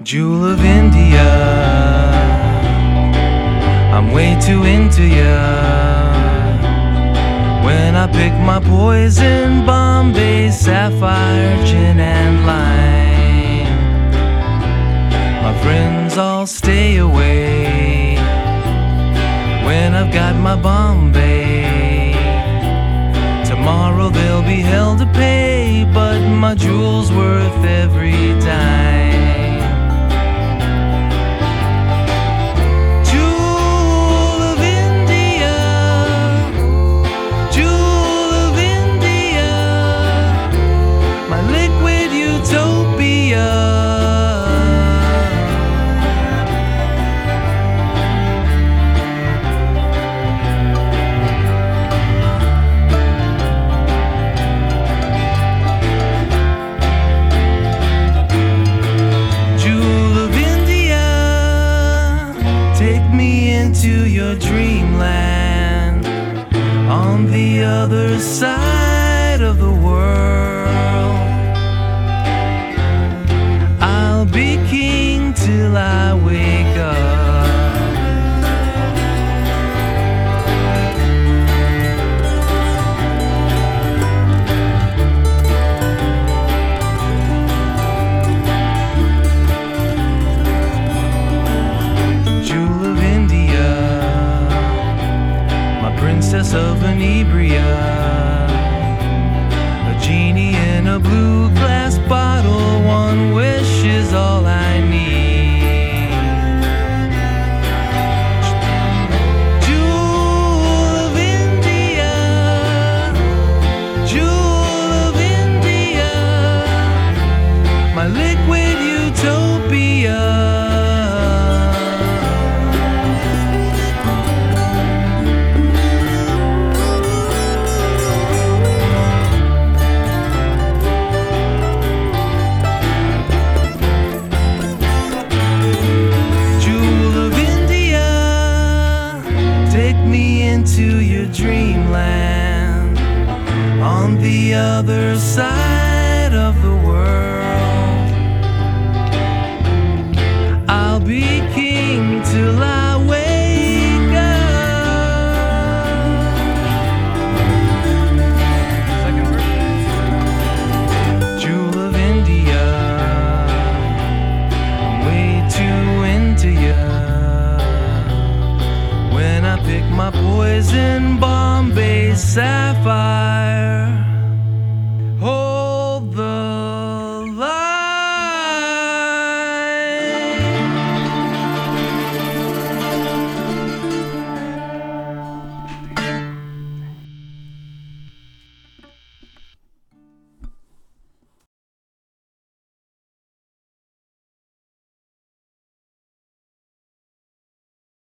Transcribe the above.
Jewel of India, I'm way too into ya. When I pick my poison, Bombay, sapphire, gin and lime. My friends all stay away when I've got my Bombay. Tomorrow they'll be hell to pay, but my jewel's worth every dime. Take me into your dreamland on the other side of the world. I'll be king till I wake up. Princess of Inebria, a genie in a blue glass bottle. One wish is all I need. Jewel of India, Jewel of India, my liquid utopia. Take me into your dreamland on the other side of the world. I'll be king till I wake up. Jewel of India, I'm way too into ya. When I pick my poison, Bombay sapphire.